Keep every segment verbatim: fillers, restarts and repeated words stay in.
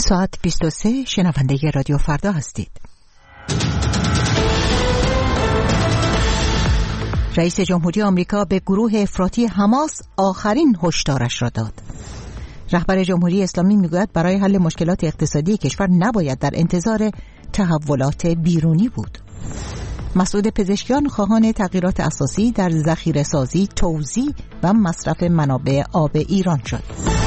ساعت بیست و سه، شنونده رادیو فردا هستید. رئیس جمهوری آمریکا به گروه افراطی حماس آخرین هشدارش را داد. رهبر جمهوری اسلامی میگوید برای حل مشکلات اقتصادی کشور نباید در انتظار تحولات بیرونی بود. مسعود پزشکیان خواهان تغییرات اساسی در ذخیره‌سازی، توزیع و مصرف منابع آب ایران شد.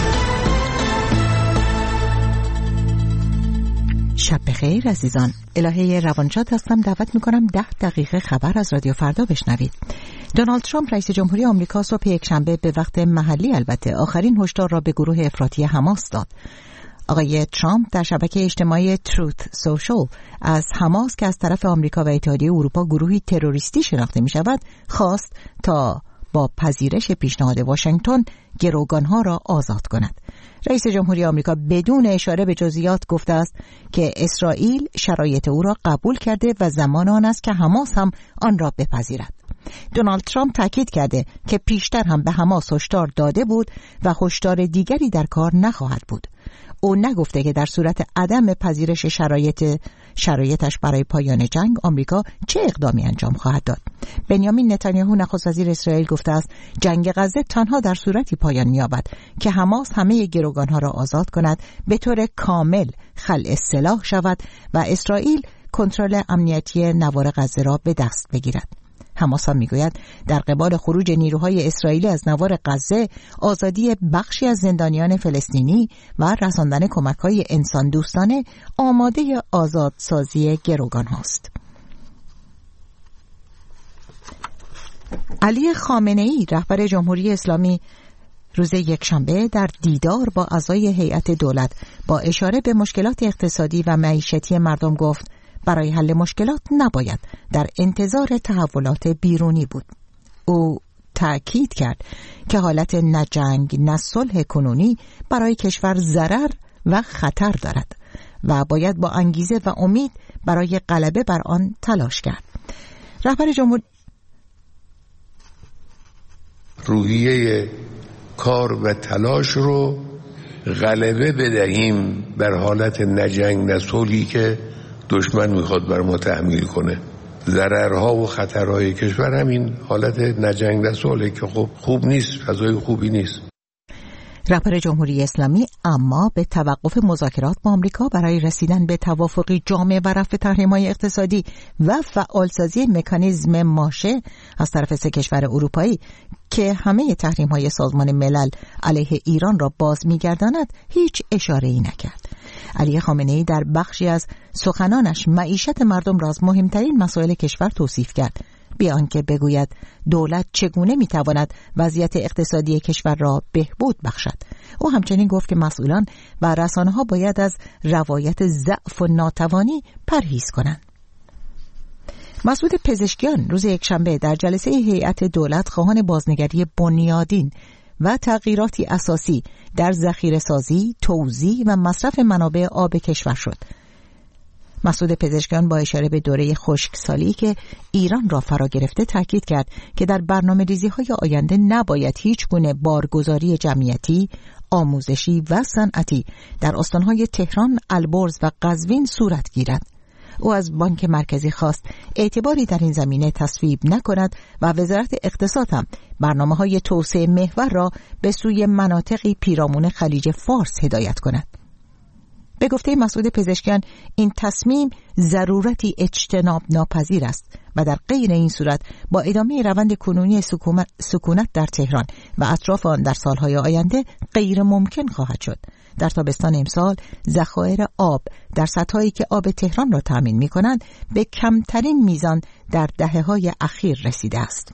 شب بخیر عزیزان، الهه روانشاد هستم. دعوت میکنم ده دقیقه خبر از رادیو فردا بشنوید. دونالد ترامپ رئیس جمهوری آمریکا صبح یکشنبه به وقت محلی البته آخرین هشدار را به گروه افراطی حماس داد. آقای ترامپ در شبکه اجتماعی تروت سوشال از حماس که از طرف آمریکا و اتحادیه اروپا گروهی تروریستی شناخته می شود خواست تا با پذیرش پیشنهاد واشنگتن گروگانها را آزاد کند. رئیس جمهوری آمریکا بدون اشاره به جزئیات گفته است که اسرائیل شرایط او را قبول کرده و زمان آن است که حماس هم آن را بپذیرد. دونالد ترامپ تاکید کرده که پیشتر هم به حماس هشدار داده بود و هشدار دیگری در کار نخواهد بود. او نگفته که در صورت عدم پذیرش شرایط شرایطش برای پایان جنگ آمریکا چه اقدامی انجام خواهد داد. بنیامین نتانیاهو نخست وزیر اسرائیل گفته است جنگ غزه تنها در صورتی پایان می‌یابد که حماس همه گروگانها را آزاد کند، به طور کامل خلع سلاح شود و اسرائیل کنترل امنیتی نوار غزه را به دست بگیرد. حماس هم میگوید در قبال خروج نیروهای اسرائیلی از نوار غزه، آزادی بخشی از زندانیان فلسطینی و رساندن کمک‌های انسان دوستانه آماده آزادسازی گروگان هاست. علی خامنه‌ای رهبر جمهوری اسلامی روز یکشنبه در دیدار با اعضای هیئت دولت با اشاره به مشکلات اقتصادی و معیشتی مردم گفت برای حل مشکلات نباید در انتظار تحولات بیرونی بود. او تأکید کرد که حالت نه جنگ نه صلح کنونی برای کشور ضرر و خطر دارد و باید با انگیزه و امید برای غلبه بر آن تلاش کرد. رهبر جمهوری روحیه کار و تلاش رو غلبه بدهیم بر حالت نه جنگ نه صلحی که دشمن میخواد بر ما تحمیل کنه. ضررها و خطرهای کشور همین حالت نجنگ و صلح که خب خوب نیست، فضای خوبی نیست. رهبر جمهوری اسلامی اما به توقف مذاکرات با آمریکا برای رسیدن به توافقی جامع و رفع تحریم‌های اقتصادی و فعالسازی مکانیزم ماشه از طرف سه کشور اروپایی که همه تحریم‌های سازمان ملل علیه ایران را باز می‌گرداند هیچ اشاره‌ای نکرد. علی خامنه‌ای در بخشی از سخنانش معیشت مردم را از مهمترین مسائل کشور توصیف کرد، بی آنکه بگوید دولت چگونه میتواند وضعیت اقتصادی کشور را بهبود بخشد. او همچنین گفت که مسئولان و رسانه‌ها باید از روایت ضعف و ناتوانی پرهیز کنند. مسعود پزشکیان روز یکشنبه در جلسه هیئت دولت خواهان بازنگری بنیادین و تغییراتی اساسی در ذخیره‌سازی، توزیع و مصرف منابع آب کشور شد. مسعود پزشکیان با اشاره به دوره خشکسالی که ایران را فرا گرفته تاکید کرد که در برنامه‌ریزی‌های آینده نباید هیچ گونه بارگذاری جمعیتی، آموزشی و صنعتی در استان‌های تهران، البرز و قزوین صورت گیرد. او از بانک مرکزی خواست اعتباری در این زمینه تصویب نکند و وزارت اقتصاد هم برنامه‌های توسعه محور را به سوی مناطقی پیرامون خلیج فارس هدایت کند. به گفته مسعود پزشکیان این تصمیم ضرورتی اجتناب ناپذیر است و در غیر این صورت با ادامه روند کنونی سکونت در تهران و اطراف آن در سالهای آینده غیر ممکن خواهد شد. در تابستان امسال ذخایر آب در سدهایی که آب تهران را تامین می‌کنند به کمترین میزان در دهه‌های اخیر رسیده است.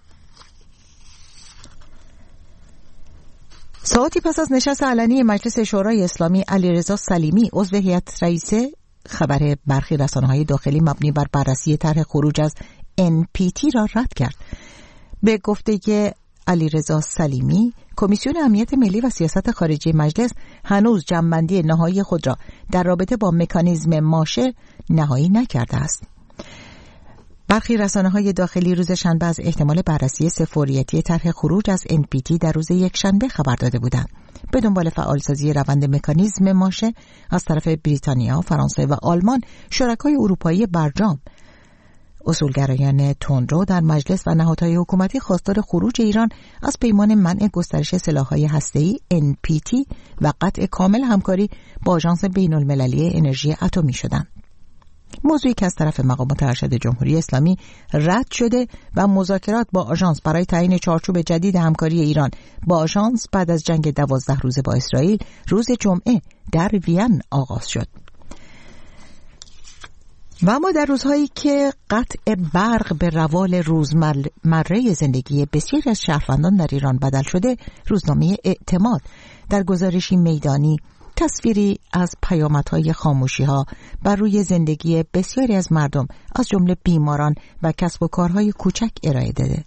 ساعتی پس از نشست علنی مجلس شورای اسلامی، علیرضا سلیمی عضو هیئت رئیسه خبر برخی رسانه‌های داخلی مبنی بر بررسی طرح خروج از ان پی تی را رد کرد. به گفته که علیرضا سلیمی، کمیسیون امنیت ملی و سیاست خارجی مجلس هنوز جمع‌بندی نهایی خود را در رابطه با مکانیزم ماشه نهایی نکرده است. برخی رسانه‌های داخلی روز شنبه از احتمال بررسی سفوریتی طرح خروج از ان پی تی در روز یکشنبه خبر داده بودند. به دنبال فعالسازی روند مکانیزم ماشه از طرف بریتانیا، فرانسه و آلمان، شرکای اروپایی برجام، اصولگرایان تندرو در مجلس و نهادهای حکومتی خواستار خروج ایران از پیمان منع گسترش سلاح‌های هسته‌ای ان پی تی و قطع کامل همکاری با آژانس بین‌المللی انرژی اتمی شدند. موضوعی که از طرف مقامات ارشد جمهوری اسلامی رد شده و مذاکرات با آژانس برای تعیین چارچوب جدید همکاری ایران با آژانس بعد از جنگ دوازده روزه با اسرائیل روز جمعه در وین آغاز شد. و اما در روزهایی که قطع برق به روال روزمره زندگی بسیاری از شهروندان در ایران بدل شده، روزنامه اعتماد در گزارشی میدانی تصویری از پیامدهای خاموشی‌ها بر روی زندگی بسیاری از مردم از جمله بیماران و کسب و کارهای کوچک ارائه داده.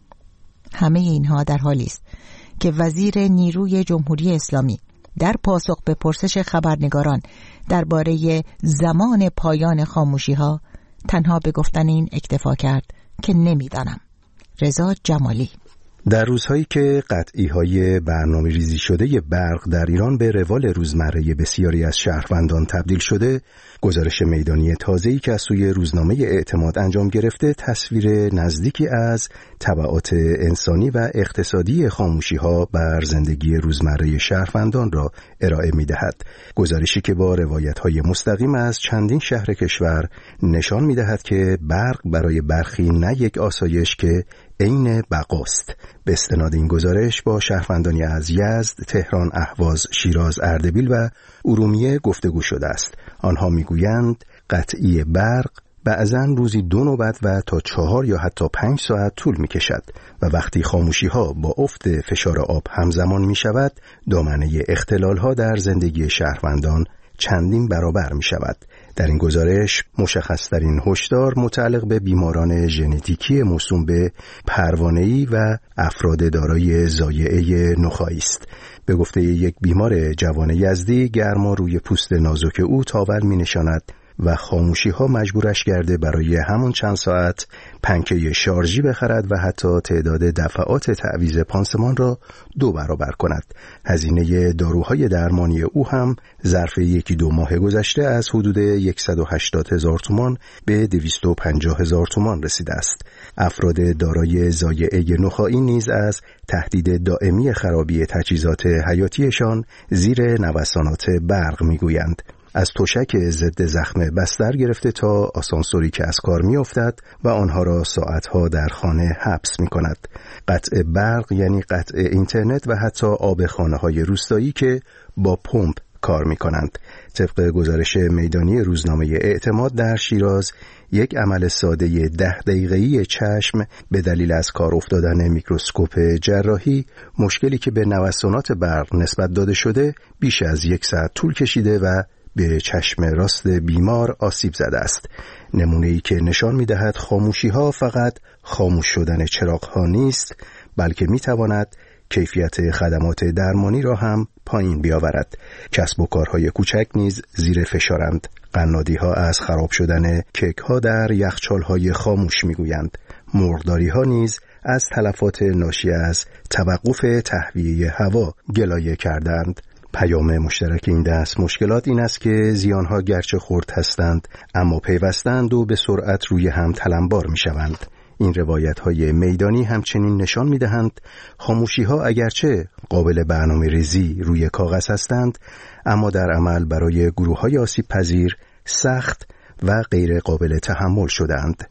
همه اینها در حالی است که وزیر نیروی جمهوری اسلامی در پاسخ به پرسش خبرنگاران درباره زمان پایان خاموشی‌ها تنها به گفتن این اکتفا کرد که نمی‌دانم. رضا جمالی. در روزهایی که قطعی‌های برنامه ریزی شده برق در ایران به روال روزمره بسیاری از شهروندان تبدیل شده، گزارش میدانی تازه‌ای که از سوی روزنامه اعتماد انجام گرفته تصویر نزدیکی از تبعات انسانی و اقتصادی خاموشی‌ها بر زندگی روزمره شهروندان را ارائه می‌دهد. گزارشی که با روایت‌های مستقیم از چندین شهر کشور نشان می‌دهد که برق برای برخی نه یک آسایش که عین بقاست. به استناد این گزارش با شهروندانی از یزد، تهران، اهواز، شیراز، اردبیل و ارومیه گفتگو شده است. آنها میگویند قطعی برق بعضاً روزی دو نوبت و تا چهار یا حتی پنج ساعت طول می کشد و وقتی خاموشی ها با افت فشار آب همزمان می شود، دامنه اختلال ها در زندگی شهروندان چندین برابر می شود. در این گزارش مشخص‌ترین هشدار متعلق به بیماران ژنتیکی موسوم به پروانه‌ای و افراد دارای ضایعه نخاعی است. به گفته یک بیمار جوان یزدی، گرما روی پوست نازک او تاول می‌نشاند و خاموشی‌ها مجبورش کرده برای همون چند ساعت پنکه شارژی بخرد و حتی تعداد دفعات تعویض پانسمان را دو برابر کند. هزینه داروهای درمانی او هم ظرف یکی دو ماه گذشته از حدود صد و هشتاد هزار تومان به دویست و پنجاه هزار تومان رسیده است. افراد دارای ضایعه نخاعی نیز از تهدید دائمی خرابی تجهیزات حیاتیشان زیر نوسانات برق میگویند. از تشک ضد زخم بستر گرفته تا آسانسوری که از کار می افتد و آنها را ساعتها در خانه حبس می کند. قطع برق یعنی قطع اینترنت و حتی آب خانه های روستایی که با پمپ کار می کنند. طبق گزارش میدانی روزنامه اعتماد در شیراز، یک عمل ساده ده دقیقه‌ای چشم به دلیل از کار افتادن میکروسکوپ جراحی، مشکلی که به نوسانات برق نسبت داده شده بیش از یک ساعت طول کشیده و به چشم راست بیمار آسیب زده است. نمونه‌ای که نشان می‌دهد خاموشی‌ها فقط خاموش شدن چراغ‌ها نیست، بلکه می‌تواند کیفیت خدمات درمانی را هم پایین بیاورد. کسب و کارهای کوچک نیز زیر فشارند. قنادی‌ها از خراب شدن کیک‌ها در یخچال‌های خاموش می‌گویند. مرغداری‌ها نیز از تلفات ناشی از توقف تهویه هوا گلایه کردند. پیام مشترک این دست مشکلات این است که زیانها گرچه خرد هستند اما پیوستند و به سرعت روی هم تلمبار می شوند. این روایت های میدانی همچنین نشان می دهند خاموشی ها اگرچه قابل برنامه ریزی روی کاغذ هستند اما در عمل برای گروه های آسیب پذیر سخت و غیر قابل تحمل شدند.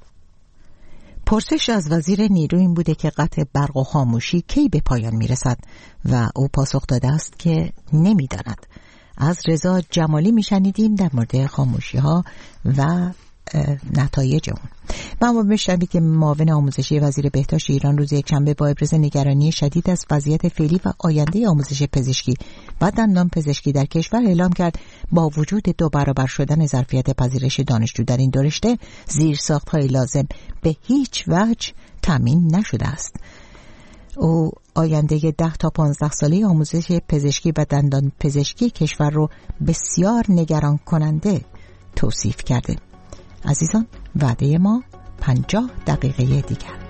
پرسش از وزیر نیرو این بوده که قطع برق و خاموشی کی به پایان میرسد و او پاسخ داده است که نمیداند. از رضا جمالی میشنیدیم در مورد خاموشی ها و نتایج اون. ما میشنوید که معاون آموزشی وزیر بهداشت ایران روز یکشنبه با ابراز نگرانی شدید از وضعیت فعلی و آینده آموزش پزشکی و دندان پزشکی در کشور اعلام کرد با وجود دو برابر شدن ظرفیت پذیرش دانشجو در این دو رشته، زیرساخت‌های لازم به هیچ وجه تامین نشده است. او آینده ده تا پانزده ساله آموزش پزشکی و دندان پزشکی کشور رو بسیار نگران کننده توصیف کرده. عزیزان، وعده ما پنجاه دقیقه دیگر.